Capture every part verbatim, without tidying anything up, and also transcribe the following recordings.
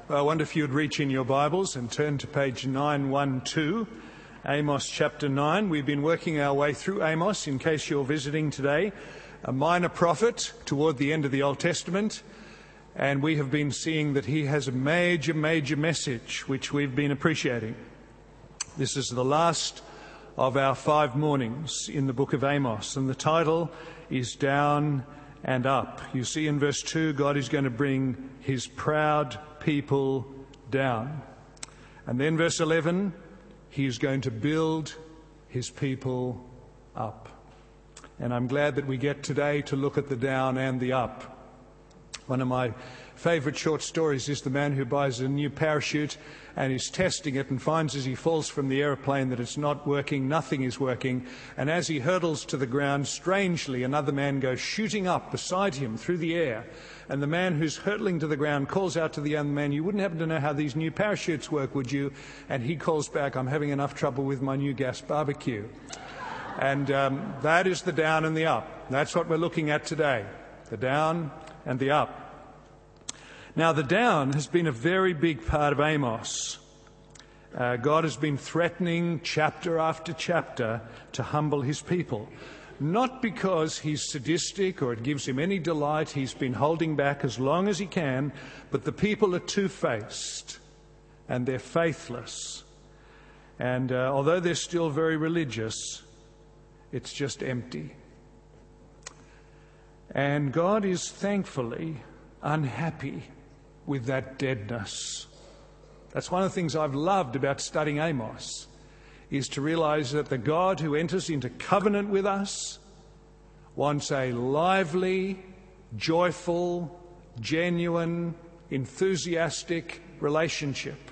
Well, I wonder if you'd reach in your Bibles and turn to page nine twelve, Amos chapter nine. We've been working our way through Amos, in case you're visiting today, a minor prophet toward the end of the Old Testament, and we have been seeing that he has a major, major message, which we've been appreciating. This is the last of our five mornings in the book of Amos, and the title is Down and Up. You see in verse two, God is going to bring his proud people down. And then verse eleven, he is going to build his people up. And I'm glad that we get today to look at the down and the up. One of my favourite short stories is the man who buys a new parachute and is testing it and finds as he falls from the aeroplane that it's not working, nothing is working. And as he hurtles to the ground, strangely, another man goes shooting up beside him through the air. And the man who's hurtling to the ground calls out to the young man, "You wouldn't happen to know how these new parachutes work, would you?" And he calls back, "I'm having enough trouble with my new gas barbecue." And um, that is the down and the up. That's what we're looking at today, the down and the up. Now, the down has been a very big part of Amos. Uh, God has been threatening chapter after chapter to humble his people. Not because he's sadistic or it gives him any delight. He's been holding back as long as he can. But the people are two-faced and they're faithless. And uh, although they're still very religious, it's just empty. And God is thankfully unhappy with that deadness. That's one of the things I've loved about studying Amos, is to realize that the God who enters into covenant with us wants a lively, joyful, genuine, enthusiastic relationship,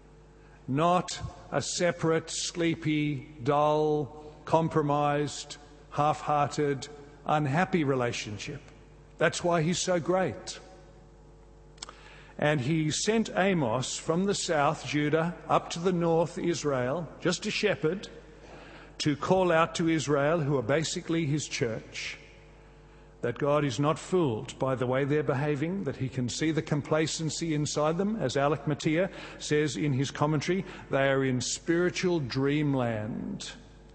not a separate, sleepy, dull, compromised, half-hearted, unhappy relationship. That's why he's so great. And he sent Amos from the south, Judah, up to the north, Israel, just a shepherd, to call out to Israel, who are basically his church, that God is not fooled by the way they're behaving, that he can see the complacency inside them. As Alec Mattia says in his commentary, they are in spiritual dreamland.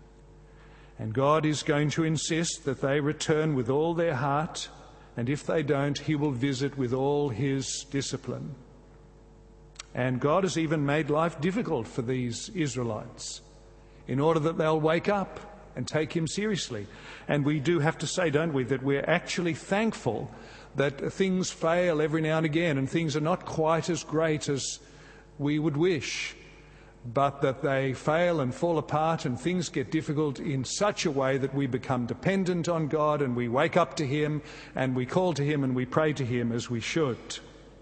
And God is going to insist that they return with all their heart, and if they don't, he will visit with all his discipline. And God has even made life difficult for these Israelites in order that they'll wake up and take him seriously. And we do have to say, don't we, that we're actually thankful that things fail every now and again and things are not quite as great as we would wish, but that they fail and fall apart and things get difficult in such a way that we become dependent on God and we wake up to him and we call to him and we pray to him as we should.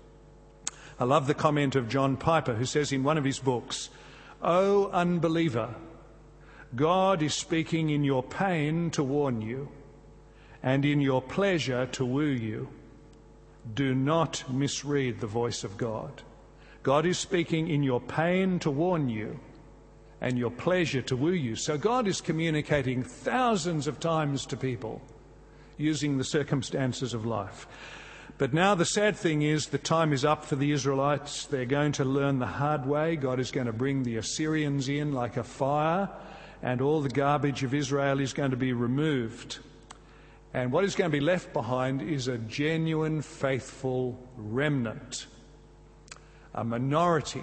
I love the comment of John Piper, who says in one of his books, "O unbeliever, God is speaking in your pain to warn you and in your pleasure to woo you. Do not misread the voice of God. God is speaking in your pain to warn you and your pleasure to woo you." So God is communicating thousands of times to people using the circumstances of life. But now the sad thing is the time is up for the Israelites. They're going to learn the hard way. God is going to bring the Assyrians in like a fire, and all the garbage of Israel is going to be removed. And what is going to be left behind is a genuine, faithful remnant. A minority.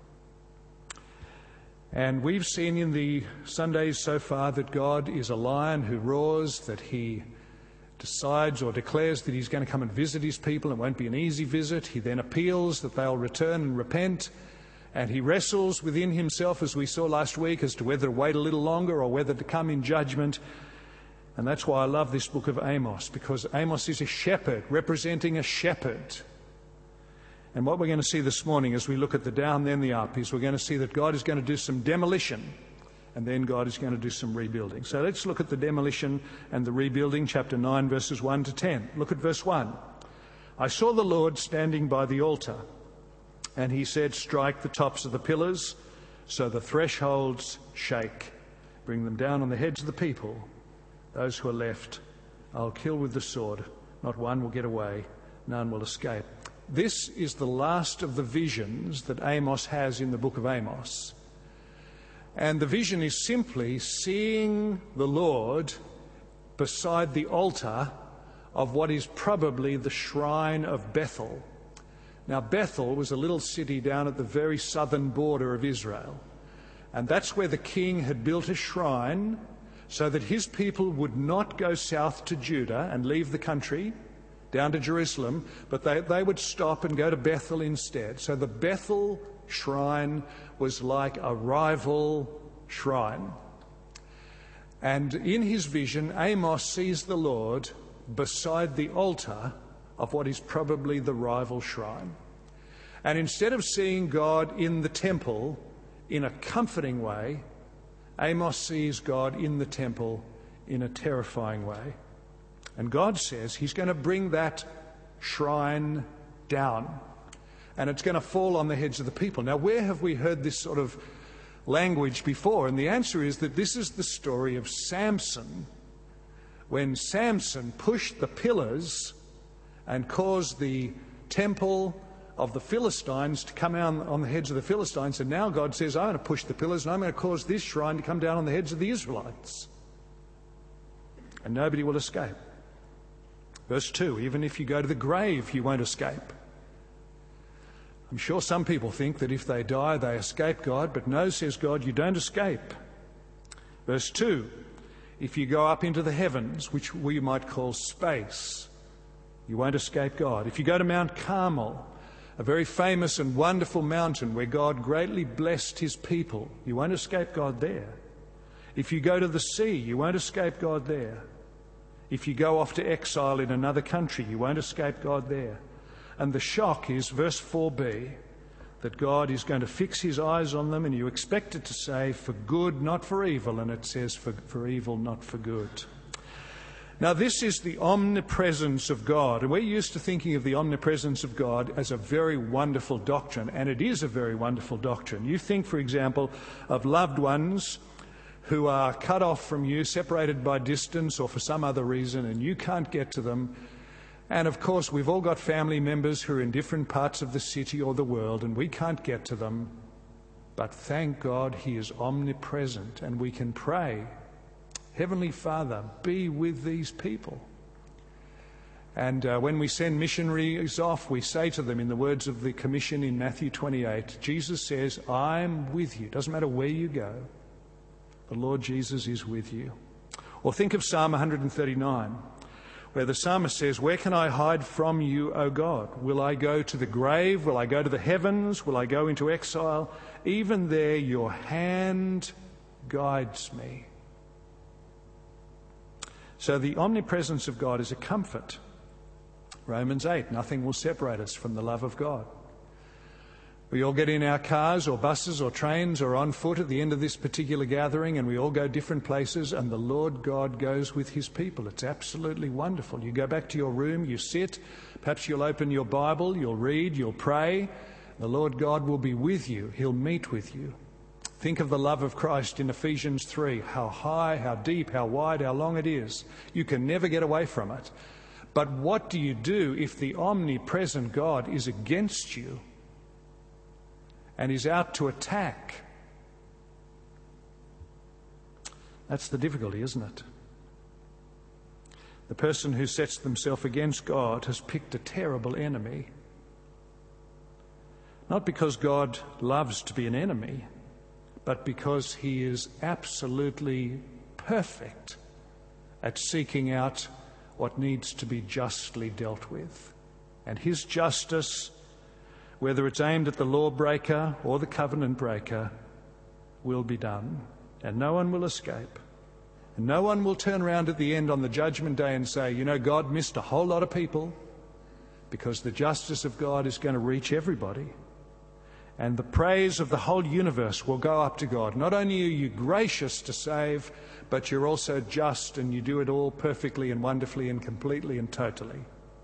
And we've seen in the Sundays so far that God is a lion who roars, that he decides or declares that he's going to come and visit his people. It won't be an easy visit. He then appeals that they'll return and repent. And he wrestles within himself, as we saw last week, as to whether to wait a little longer or whether to come in judgment. And that's why I love this book of Amos, because Amos is a shepherd, representing a shepherd. And what we're going to see this morning as we look at the down then the up is we're going to see that God is going to do some demolition and then God is going to do some rebuilding. So let's look at the demolition and the rebuilding, chapter nine, verses one to ten. Look at verse one. "I saw the Lord standing by the altar, and he said, 'Strike the tops of the pillars so the thresholds shake. Bring them down on the heads of the people. Those who are left I'll kill with the sword. Not one will get away, none will escape.'" this is the last of the visions that Amos has in the book of Amos. And the vision is simply seeing the Lord beside the altar of what is probably the shrine of Bethel. Now, Bethel was a little city down at the very southern border of Israel. And that's where the king had built a shrine so that his people would not go south to Judah and leave the country down to Jerusalem, but they, they would stop and go to Bethel instead. So the Bethel shrine was like a rival shrine. And in his vision, Amos sees the Lord beside the altar of what is probably the rival shrine. And instead of seeing God in the temple in a comforting way, Amos sees God in the temple in a terrifying way. And God says he's going to bring that shrine down, and it's going to fall on the heads of the people. Now, where have we heard this sort of language before? And the answer is that this is the story of Samson, when Samson pushed the pillars and caused the temple of the Philistines to come down on the heads of the Philistines. And now God says, I'm going to push the pillars and I'm going to cause this shrine to come down on the heads of the Israelites. And nobody will escape. Verse two, even if you go to the grave, you won't escape. I'm sure some people think that if they die, they escape God, but no, says God, you don't escape. Verse two, if you go up into the heavens, which we might call space, you won't escape God. If you go to Mount Carmel, a very famous and wonderful mountain where God greatly blessed his people, you won't escape God there. If you go to the sea, you won't escape God there. If you go off to exile in another country, you won't escape God there. And the shock is, verse four b, that God is going to fix his eyes on them, and you expect it to say, for good, not for evil, and it says, for, for evil, not for good. Now, this is the omnipresence of God, and we're used to thinking of the omnipresence of God as a very wonderful doctrine, and it is a very wonderful doctrine. You think, for example, of loved ones who are cut off from you, separated by distance or for some other reason, and you can't get to them. And of course, we've all got family members who are in different parts of the city or the world, and we can't get to them. But thank God he is omnipresent, and we can pray, Heavenly Father, be with these people. And uh, when we send missionaries off, we say to them in the words of the commission in Matthew twenty-eight, Jesus says, I'm with you. Doesn't matter where you go, the Lord Jesus is with you. Or think of Psalm one thirty-nine. Where the psalmist says, where can I hide from you, O God? Will I go to the grave? Will I go to the heavens? Will I go into exile? Even there your hand guides me. So the omnipresence of God is a comfort. Romans eight, nothing will separate us from the love of God. We all get in our cars or buses or trains or on foot at the end of this particular gathering, and we all go different places, and the Lord God goes with his people. It's absolutely wonderful. You go back to your room, you sit, perhaps you'll open your Bible, you'll read, you'll pray. The Lord God will be with you. He'll meet with you. Think of the love of Christ in Ephesians three, how high, how deep, how wide, how long it is. You can never get away from it. But what do you do if the omnipresent God is against you and is out to attack? That's the difficulty, isn't it? The person who sets themselves against God has picked a terrible enemy. Not because God loves to be an enemy, but because he is absolutely perfect at seeking out what needs to be justly dealt with. And his justice, whether it's aimed at the lawbreaker or the covenant breaker, will be done. And no one will escape. And no one will turn around at the end on the judgment day and say, you know, God missed a whole lot of people, because the justice of God is going to reach everybody. And the praise of the whole universe will go up to God. Not only are you gracious to save, but you're also just, and you do it all perfectly and wonderfully and completely and totally.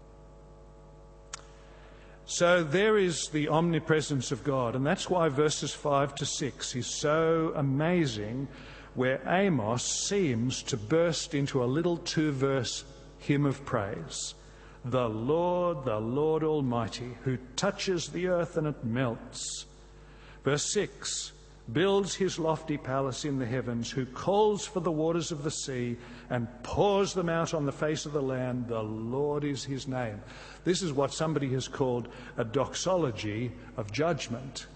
So there is the omnipresence of God, and that's why verses five to six is so amazing, where Amos seems to burst into a little two-verse hymn of praise. The Lord, the Lord Almighty, who touches the earth and it melts. Verse six, builds his lofty palace in the heavens, who calls for the waters of the sea and pours them out on the face of the land. The Lord is his name. This is what somebody has called a doxology of judgment.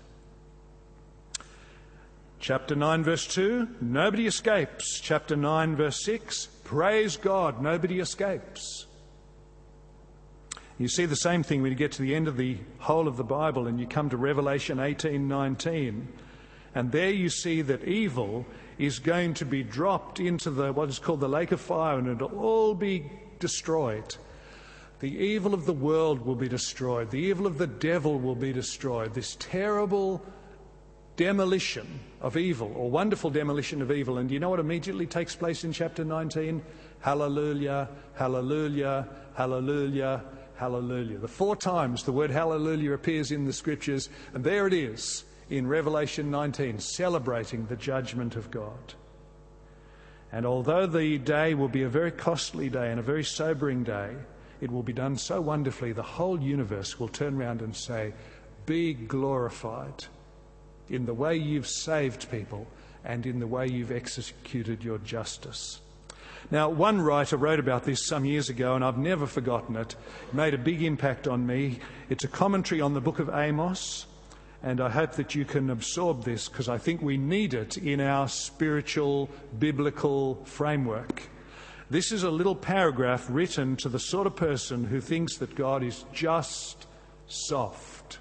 Chapter nine, verse two, nobody escapes. Chapter nine, verse six, praise God, nobody escapes. You see the same thing when you get to the end of the whole of the Bible and you come to Revelation eighteen nineteen. And there you see that evil is going to be dropped into the what is called the lake of fire, and it'll all be destroyed. The evil of the world will be destroyed. The evil of the devil will be destroyed. This terrible demolition of evil, or wonderful demolition of evil. And you know what immediately takes place in chapter nineteen? Hallelujah, hallelujah, hallelujah, hallelujah. The four times the word hallelujah appears in the scriptures, and there it is in Revelation nineteen, celebrating the judgment of God. And although the day will be a very costly day and a very sobering day, it will be done so wonderfully, the whole universe will turn around and say, be glorified in the way you've saved people and in the way you've executed your justice. Now, one writer wrote about this some years ago, and I've never forgotten it. It made a big impact on me. It's a commentary on the book of Amos, and I hope that you can absorb this, because I think we need it in our spiritual, biblical framework. This is a little paragraph written to the sort of person who thinks that God is just soft.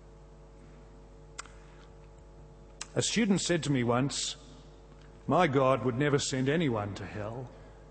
A student said to me once, my God would never send anyone to hell.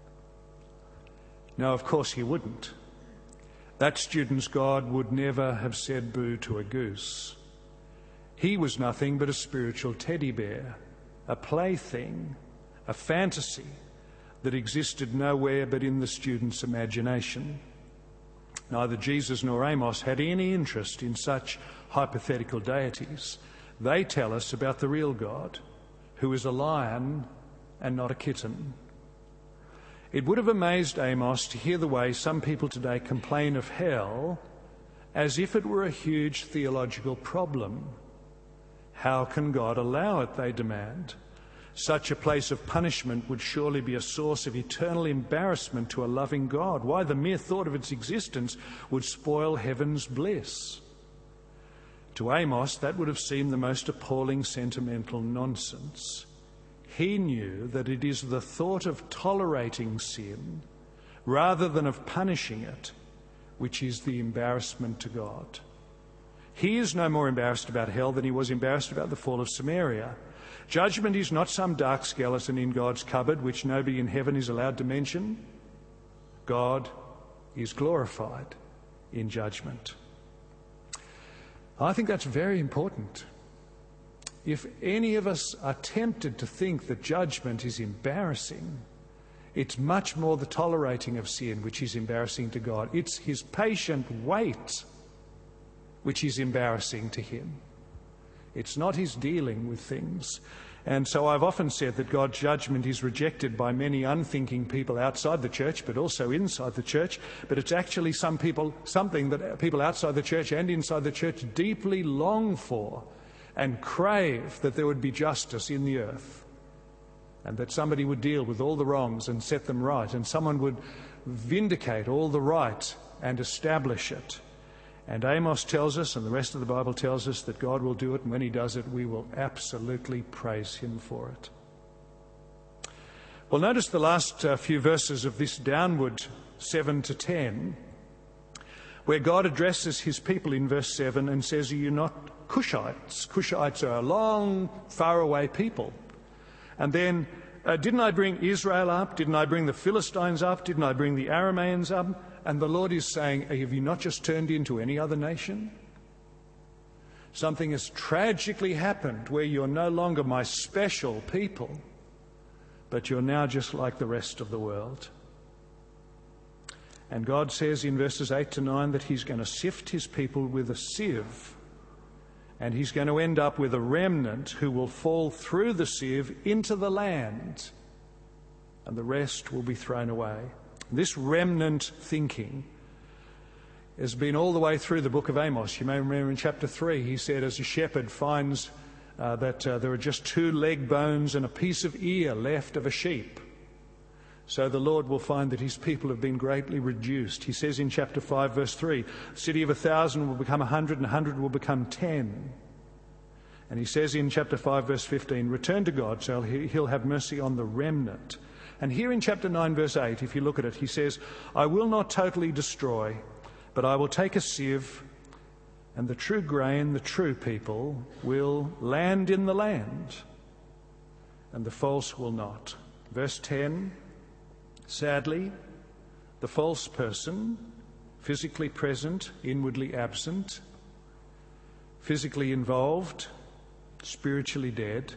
No, of course he wouldn't. That student's God would never have said boo to a goose. He was nothing but a spiritual teddy bear, a plaything, a fantasy that existed nowhere but in the student's imagination. Neither Jesus nor Amos had any interest in such hypothetical deities. They tell us about the real God, who is a lion and not a kitten. It would have amazed Amos to hear the way some people today complain of hell as if it were a huge theological problem. How can God allow it, they demand. Such a place of punishment would surely be a source of eternal embarrassment to a loving God. Why, the mere thought of its existence would spoil heaven's bliss. To Amos, that would have seemed the most appalling sentimental nonsense. He knew that it is the thought of tolerating sin, rather than of punishing it, which is the embarrassment to God. He is no more embarrassed about hell than he was embarrassed about the fall of Samaria. Judgment is not some dark skeleton in God's cupboard which nobody in heaven is allowed to mention. God is glorified in judgment. I think that's very important. If any of us are tempted to think that judgment is embarrassing, it's much more the tolerating of sin which is embarrassing to God. It's his patient wait which is embarrassing to him. It's not his dealing with things. And so I've often said that God's judgment is rejected by many unthinking people outside the church, but also inside the church. But it's actually some people, something that people outside the church and inside the church deeply long for and crave, that there would be justice in the earth, and that somebody would deal with all the wrongs and set them right, and someone would vindicate all the right and establish it. And Amos tells us, and the rest of the Bible tells us, that God will do it, and when he does it, we will absolutely praise him for it. Well, notice the last uh, few verses of this downward seven to ten, where God addresses his people in verse seven and says, are you not Cushites? Cushites are a long, far-away people. And then, uh, didn't I bring Israel up? Didn't I bring the Philistines up? Didn't I bring the Arameans up? And the Lord is saying, have you not just turned into any other nation? Something has tragically happened where you're no longer my special people, but you're now just like the rest of the world. And God says in verses eight to nine that he's going to sift his people with a sieve, and he's going to end up with a remnant who will fall through the sieve into the land, and the rest will be thrown away. This remnant thinking has been all the way through the book of Amos. You may remember in chapter three, he said, as a shepherd finds uh, that uh, there are just two leg bones and a piece of ear left of a sheep, so the Lord will find that his people have been greatly reduced. He says in chapter five, verse three, a city of a thousand will become a hundred, and a hundred will become ten. And he says in chapter five, verse fifteen, return to God, so he'll have mercy on the remnant. And here in chapter nine, verse eight, if you look at it, he says, I will not totally destroy, but I will take a sieve, and the true grain, the true people, will land in the land, and the false will not. Verse ten, sadly, the false person, physically present, inwardly absent, physically involved, spiritually dead,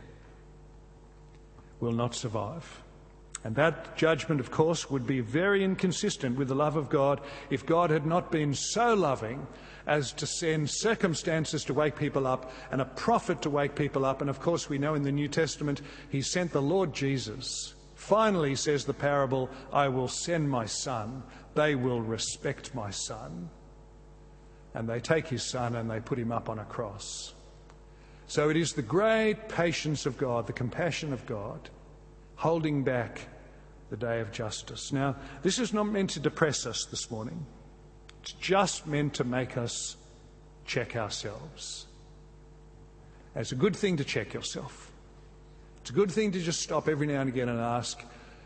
will not survive. And that judgment, of course, would be very inconsistent with the love of God if God had not been so loving as to send circumstances to wake people up and a prophet to wake people up. And of course, we know in the New Testament, he sent the Lord Jesus. Finally, says the parable, I will send my son. They will respect my son. And they take his son and they put him up on a cross. So it is the great patience of God, the compassion of God, holding back the day of justice. Now, this is not meant to depress us this morning. It's just meant to make us check ourselves. It's a good thing to check yourself. It's a good thing to just stop every now and again and ask,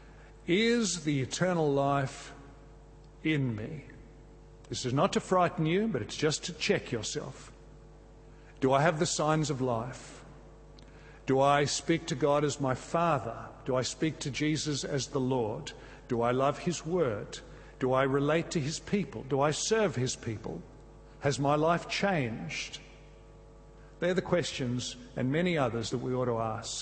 is the eternal life in me? This is not to frighten you, but it's just to check yourself. Do I have the signs of life? Do I speak to God as my Father? Do I speak to Jesus as the Lord? Do I love his word? Do I relate to his people? Do I serve his people? Has my life changed? They're the questions, and many others, that we ought to ask.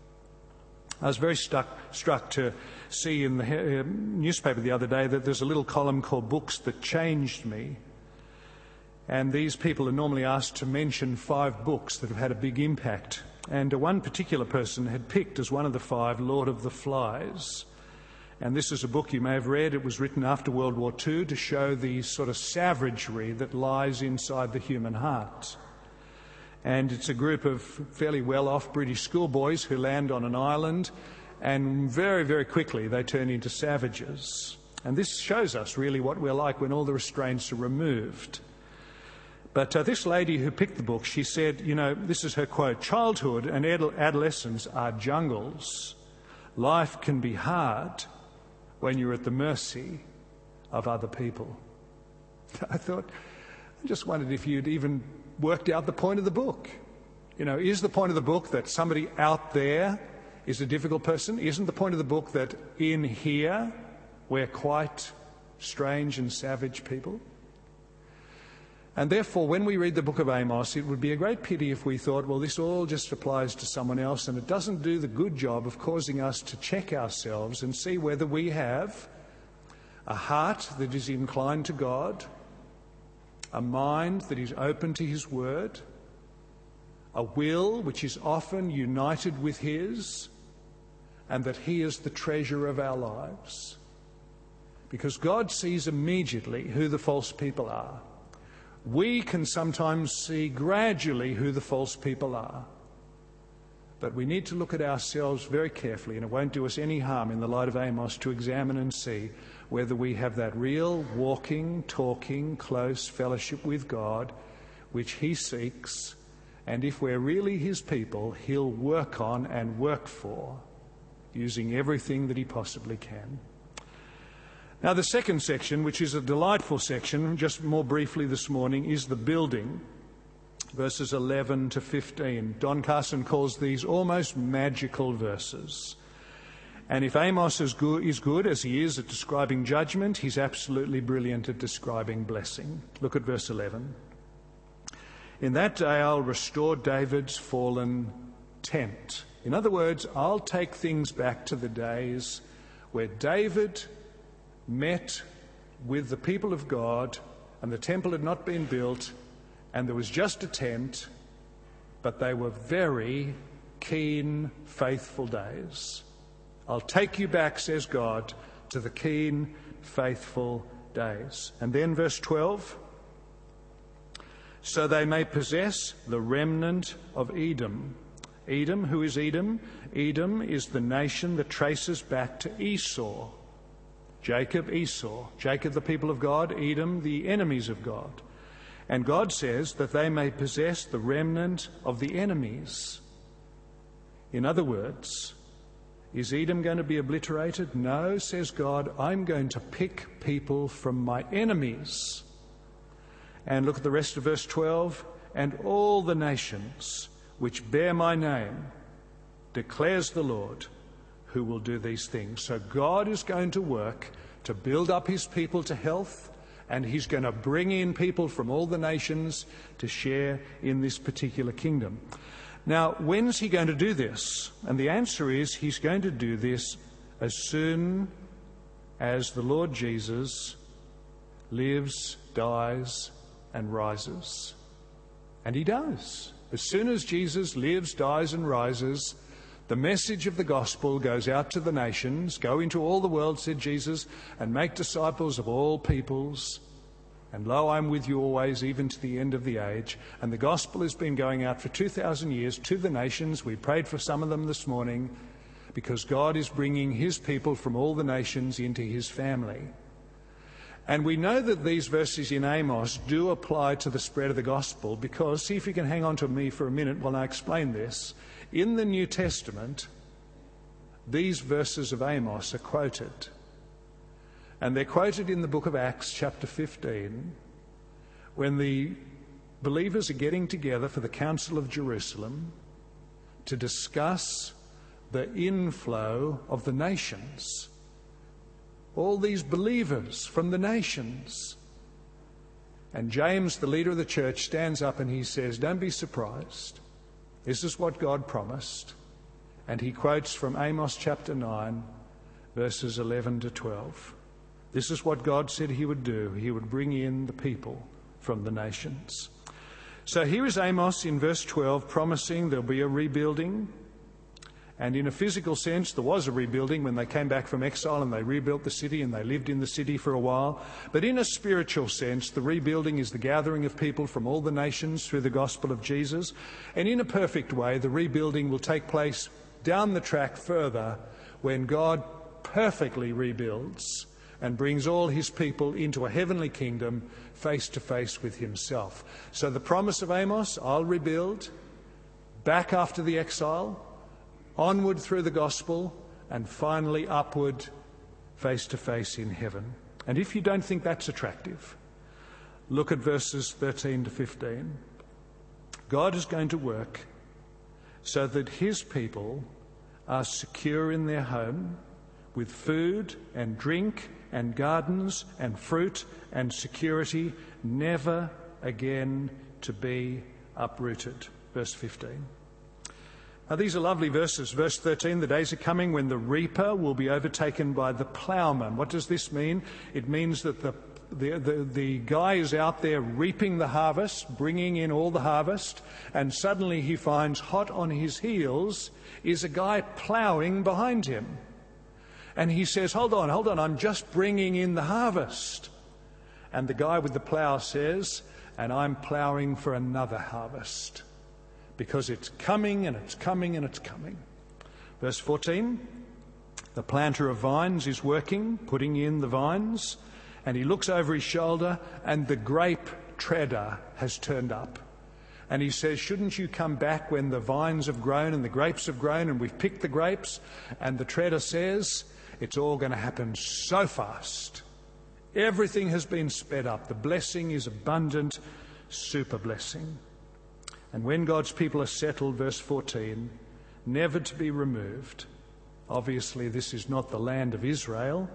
I was very stuck, struck to see in the uh, newspaper the other day that there's a little column called Books That Changed Me. And these people are normally asked to mention five books that have had a big impact. And one particular person had picked as one of the five Lord of the Flies. And this is a book you may have read. It was written after World War Two to show the sort of savagery that lies inside the human heart. And it's a group of fairly well-off British schoolboys who land on an island, and very, very quickly they turn into savages. And this shows us really what we're like when all the restraints are removed. But uh, this lady who picked the book, she said, you know, this is her quote, childhood and adolescence are jungles. Life can be hard when you're at the mercy of other people. I thought, I just wondered if you'd even worked out the point of the book. You know, is the point of the book that somebody out there is a difficult person? Isn't the point of the book that in here we're quite strange and savage people? And therefore, when we read the book of Amos, it would be a great pity if we thought, well, this all just applies to someone else, and it doesn't do the good job of causing us to check ourselves and see whether we have a heart that is inclined to God, a mind that is open to his word, a will which is often united with his, and that he is the treasure of our lives. Because God sees immediately who the false people are. We can sometimes see gradually who the false people are. But we need to look at ourselves very carefully, and it won't do us any harm in the light of Amos to examine and see whether we have that real walking, talking, close fellowship with God, which he seeks, and if we're really his people, he'll work on and work for, using everything that he possibly can. Now, the second section, which is a delightful section, just more briefly this morning, is the building, verses eleven to fifteen. Don Carson calls these almost magical verses. And if Amos is good, is good, as he is at describing judgment, he's absolutely brilliant at describing blessing. Look at verse eleven. In that day I'll restore David's fallen tent. In other words, I'll take things back to the days where David met with the people of God, and the temple had not been built, and there was just a tent, but they were very keen, faithful days. I'll take you back, says God, to the keen, faithful days. And then verse twelve, so they may possess the remnant of Edom. Edom, who is Edom? Edom is the nation that traces back to Esau. Jacob, Esau. Jacob, the people of God. Edom, the enemies of God. And God says that they may possess the remnant of the enemies. In other words, is Edom going to be obliterated? No, says God, I'm going to pick people from my enemies. And look at the rest of verse twelve. And all the nations which bear my name, declares the Lord, who will do these things. So God is going to work to build up his people to health, and he's going to bring in people from all the nations to share in this particular kingdom. Now, when's he going to do this? And the answer is he's going to do this as soon as the Lord Jesus lives, dies, and rises. And he does. As soon as Jesus lives, dies, and rises, the message of the gospel goes out to the nations. Go into all the world, said Jesus, and make disciples of all peoples. And lo, I'm with you always, even to the end of the age. And the gospel has been going out for two thousand years to the nations. We prayed for some of them this morning because God is bringing his people from all the nations into his family. And we know that these verses in Amos do apply to the spread of the gospel because, see if you can hang on to me for a minute while I explain this. In the New Testament, these verses of Amos are quoted. And they're quoted in the book of Acts, chapter fifteen, when the believers are getting together for the Council of Jerusalem to discuss the inflow of the nations. All these believers from the nations. And James, the leader of the church, stands up and he says, don't be surprised. This is what God promised. And he quotes from Amos chapter nine, verses eleven to twelve. This is what God said he would do. He would bring in the people from the nations. So here is Amos in verse twelve promising there'll be a rebuilding. And in a physical sense, there was a rebuilding when they came back from exile and they rebuilt the city and they lived in the city for a while. But in a spiritual sense, the rebuilding is the gathering of people from all the nations through the gospel of Jesus. And in a perfect way, the rebuilding will take place down the track further when God perfectly rebuilds and brings all his people into a heavenly kingdom face to face with himself. So the promise of Amos, I'll rebuild, back after the exile, onward through the gospel, and finally upward face to face in heaven. And if you don't think that's attractive, look at verses thirteen to fifteen. God is going to work so that his people are secure in their home with food and drink and gardens and fruit and security, never again to be uprooted. Verse fifteen. Now, these are lovely verses. Verse thirteen, the days are coming when the reaper will be overtaken by the ploughman. What does this mean? It means that the, the, the, the guy is out there reaping the harvest, bringing in all the harvest, and suddenly he finds hot on his heels is a guy ploughing behind him. And he says, hold on, hold on, I'm just bringing in the harvest. And the guy with the plough says, and I'm ploughing for another harvest. Because it's coming and it's coming and it's coming. Verse fourteen, the planter of vines is working, putting in the vines, and he looks over his shoulder and the grape treader has turned up. And he says, shouldn't you come back when the vines have grown and the grapes have grown and we've picked the grapes? And the treader says, it's all going to happen so fast. Everything has been sped up. The blessing is abundant, super blessing. And when God's people are settled, verse fourteen, never to be removed. Obviously, this is not the land of Israel,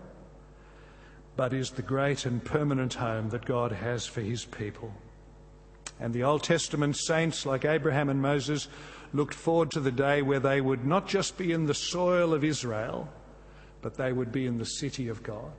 but is the great and permanent home that God has for his people. And the Old Testament saints, like Abraham and Moses, looked forward to the day where they would not just be in the soil of Israel, but they would be in the city of God.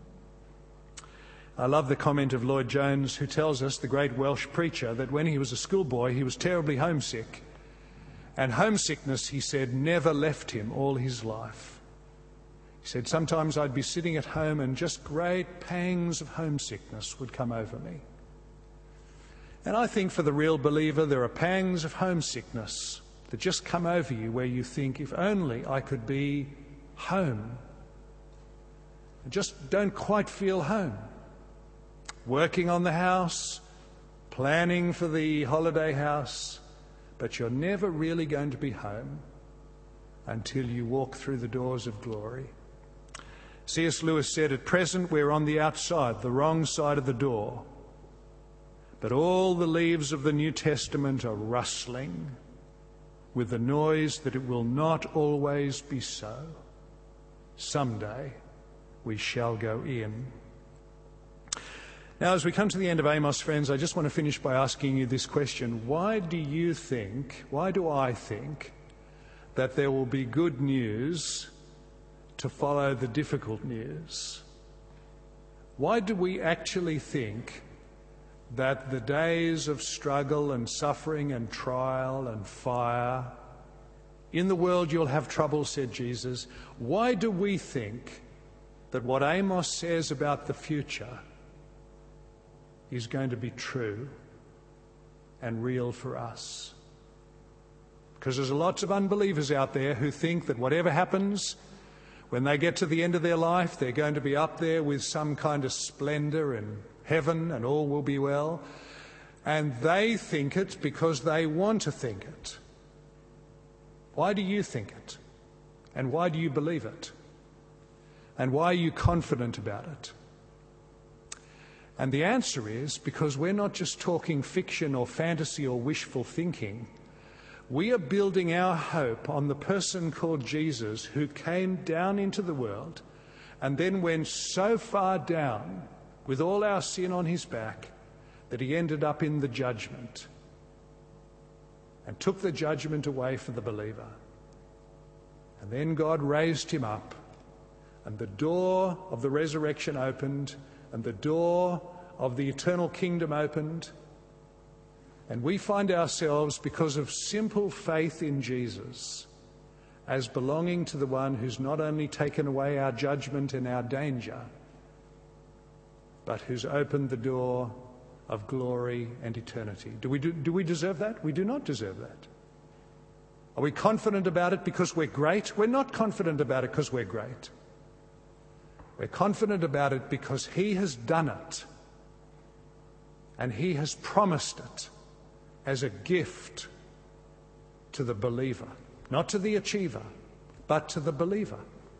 I love the comment of Lloyd Jones, who tells us, the great Welsh preacher, that when he was a schoolboy, he was terribly homesick. And homesickness, he said, never left him all his life. He said, sometimes I'd be sitting at home and just great pangs of homesickness would come over me. And I think for the real believer, there are pangs of homesickness that just come over you where you think, if only I could be home. I just don't quite feel home. Working on the house, planning for the holiday house, but you're never really going to be home until you walk through the doors of glory. C S Lewis said, at present we're on the outside, the wrong side of the door. But all the leaves of the New Testament are rustling with the noise that it will not always be so. Someday we shall go in. Now, as we come to the end of Amos, friends, I just want to finish by asking you this question. Why do you think, why do I think, that there will be good news to follow the difficult news? Why do we actually think that the days of struggle and suffering and trial and fire, in the world you'll have trouble, said Jesus, why do we think that what Amos says about the future is going to be true and real for us? Because there's lots of unbelievers out there who think that whatever happens, when they get to the end of their life, they're going to be up there with some kind of splendor and heaven and all will be well. And they think it because they want to think it. Why do you think it? And why do you believe it? And why are you confident about it? And the answer is because we're not just talking fiction or fantasy or wishful thinking. We are building our hope on the person called Jesus, who came down into the world and then went so far down with all our sin on his back that he ended up in the judgment and took the judgment away for the believer. And then God raised him up, and the door of the resurrection opened, and the door of the eternal kingdom opened. And we find ourselves, because of simple faith in Jesus, as belonging to the one who's not only taken away our judgment and our danger, but who's opened the door of glory and eternity. Do we, do, do we deserve that? We do not deserve that. Are we confident about it because we're great? We're not confident about it because we're great. We're confident about it because he has done it, and he has promised it as a gift to the believer, not to the achiever, but to the believer.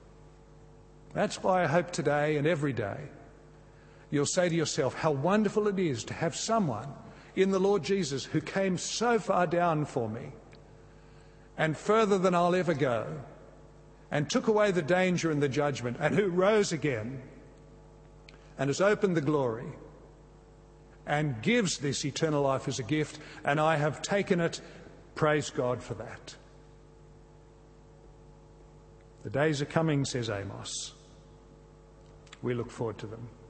That's why I hope today and every day you'll say to yourself, how wonderful it is to have someone in the Lord Jesus who came so far down for me and further than I'll ever go, and took away the danger and the judgment, and who rose again and has opened the glory and gives this eternal life as a gift, and I have taken it. Praise God for that. The days are coming, says Amos. We look forward to them.